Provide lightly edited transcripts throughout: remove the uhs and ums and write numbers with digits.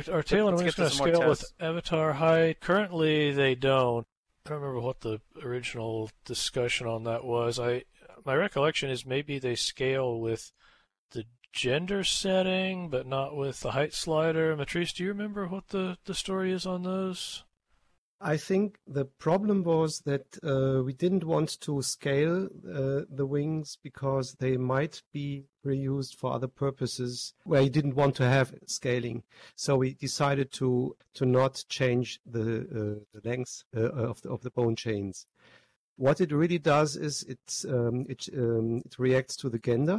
Are tail and Let's wings get to going to some more scale with tests. avatar height? Currently, they don't. I don't remember what the original discussion on that was. My recollection is maybe they scale with the gender setting, but not with the height slider. Matrice, do you remember what the story is on those? I think the problem was that we didn't want to scale the wings because they might be reused for other purposes where you didn't want to have scaling. So we decided to not change the length of the bone chains. What it really does is it reacts to the gender.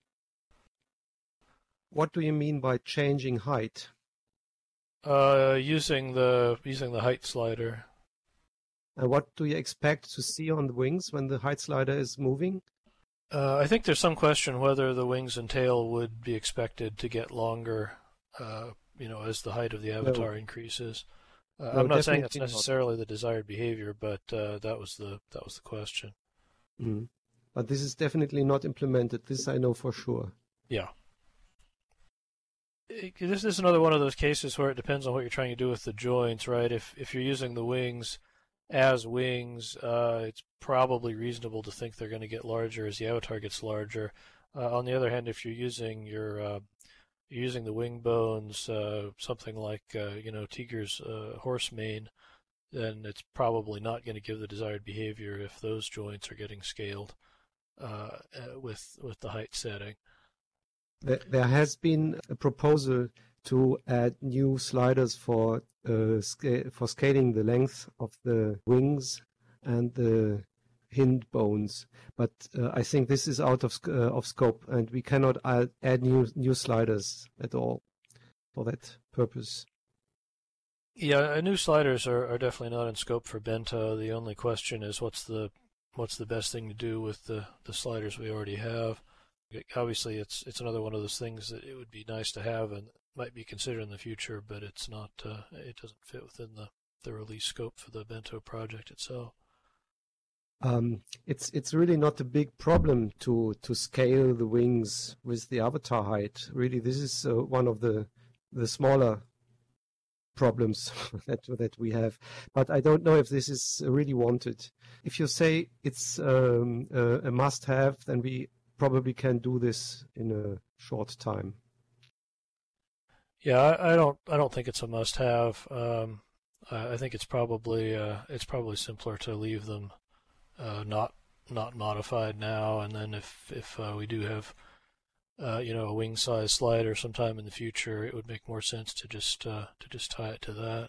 What do you mean by changing height? Using the height slider. And what do you expect to see on the wings when the height slider is moving? I think there's some question whether the wings and tail would be expected to get longer, as the height of the avatar increases. No, I'm not saying that's definitely not. necessarily the desired behavior, but that was the question. Mm. But this is definitely not implemented. This I know for sure. Yeah. This is another one of those cases where it depends on what you're trying to do with the joints, right? If you're using the wings as wings, it's probably reasonable to think they're going to get larger as the avatar gets larger. On the other hand, if you're using using the wing bones, something like Tiger's horse mane, then it's probably not going to give the desired behavior if those joints are getting scaled with the height setting. There has been a proposal to add new sliders for scaling the length of the wings and the hind bones, but I think this is out of scope, and we cannot add new sliders at all for that purpose. Yeah, new sliders are definitely not in scope for Bento. The only question is what's the best thing to do with the sliders we already have. Obviously, it's another one of those things that it would be nice to have and might be considered in the future, but it's not. It doesn't fit within the release scope for the Bento project itself. It's really not a big problem to scale the wings with the avatar height. Really, this is one of the smaller problems that we have. But I don't know if this is really wanted. If you say it's a must-have, then we probably can do this in a short time. Yeah, I don't think it's a must-have. I think it's probably simpler to leave them not modified now, and then if we do have a wing size slider sometime in the future, it would make more sense to just tie it to that.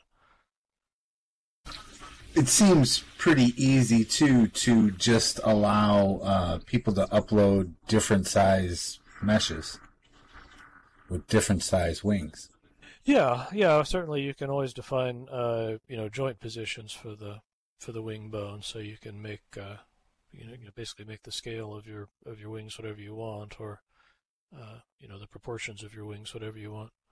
It seems pretty easy too to just allow people to upload different size meshes with different size wings. Yeah. Certainly, you can always define joint positions for the wing bone, so you can make basically make the scale of your wings whatever you want, or the proportions of your wings whatever you want.